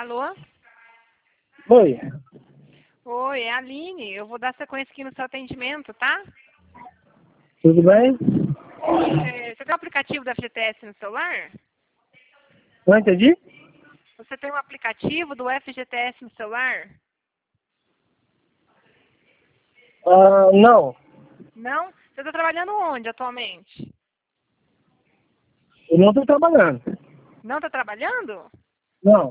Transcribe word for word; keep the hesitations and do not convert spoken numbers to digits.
Alô? Oi. Oi, é a Aline. Eu vou dar sequência aqui no seu atendimento, tá? Tudo bem? É, você tem o aplicativo da F G T S no celular? Não entendi? Você tem um aplicativo do F G T S no celular? Ah, não. Não? Você está trabalhando onde atualmente? Eu não estou trabalhando. Não está trabalhando? Não.